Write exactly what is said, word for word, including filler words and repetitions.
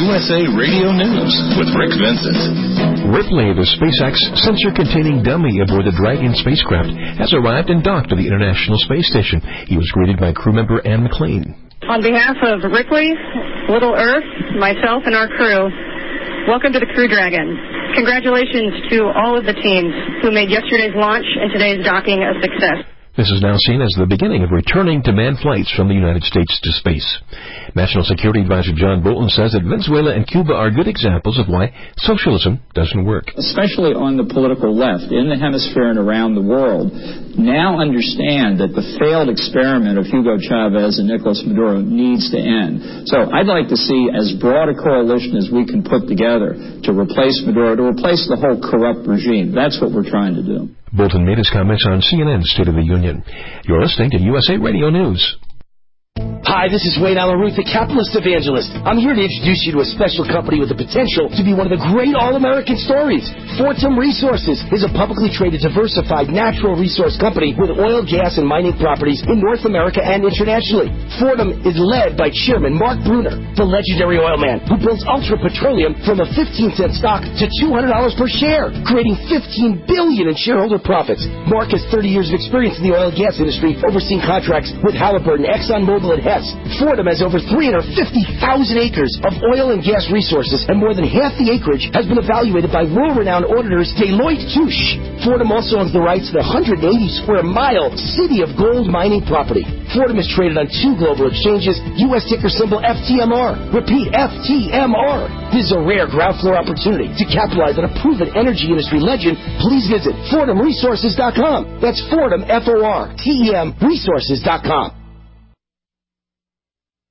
S A Radio News with Rick Vincent. Ripley, the SpaceX sensor-containing dummy aboard the Dragon spacecraft, has arrived and docked at the International Space Station. He was greeted by crew member Anne McLean. On behalf of Ripley, Little Earth, myself, and our crew, welcome to the Crew Dragon. Congratulations to all of the teams who made yesterday's launch and today's docking a success. This is now seen as the beginning of returning to manned flights from the United States to space. National Security Advisor John Bolton says that Venezuela and Cuba are good examples of why socialism doesn't work. Especially on the political left, in the hemisphere and around the world, now understand that the failed experiment of Hugo Chavez and Nicolas Maduro needs to end. So I'd like to see as broad a coalition as we can put together to replace Maduro, to replace the whole corrupt regime. That's what we're trying to do. Bolton made his comments on C N N's State of the Union. You're listening to U S A Radio News. Hi, this is Wayne Allen-Ruth, the capitalist evangelist. I'm here to introduce you to a special company with the potential to be one of the great all-American stories. Fortum Resources is a publicly traded, diversified natural resource company with oil, gas, and mining properties in North America and internationally. Fortum is led by Chairman Mark Bruner, the legendary oil man who builds Ultra Petroleum from a fifteen cent stock to two hundred dollars per share, creating fifteen billion dollars in shareholder profits. Mark has thirty years of experience in the oil and gas industry, overseeing contracts with Halliburton, ExxonMobil, and Hess. Fortum has over three hundred fifty thousand acres of oil and gas resources, and more than half the acreage has been evaluated by world-renowned auditors Deloitte Touche. Fortum also owns the rights to the one hundred eighty square mile City of Gold mining property. Fortum is traded on two global exchanges, U S ticker symbol F T M R. Repeat, F T M R. This is a rare ground floor opportunity to capitalize on a proven energy industry legend. Please visit Fortum Resources dot com. That's Fortum, F O R T E M, Resources dot com.